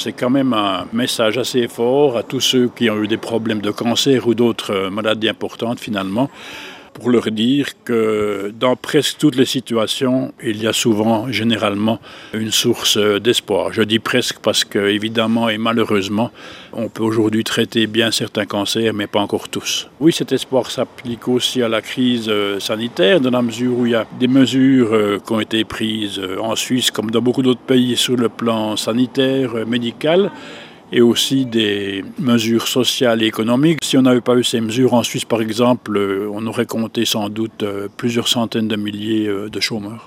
c'est quand même un message assez fort à tous ceux qui ont eu des problèmes de cancer ou d'autres maladies importantes finalement, pour leur dire que dans presque toutes les situations, il y a souvent, généralement, une source d'espoir. Je dis presque parce que, évidemment et malheureusement, on peut aujourd'hui traiter bien certains cancers, mais pas encore tous. Oui, cet espoir s'applique aussi à la crise sanitaire, dans la mesure où il y a des mesures qui ont été prises en Suisse, comme dans beaucoup d'autres pays, sur le plan sanitaire, médical, et aussi des mesures sociales et économiques. Si on n'avait pas eu ces mesures en Suisse, par exemple, on aurait compté sans doute plusieurs centaines de milliers de chômeurs.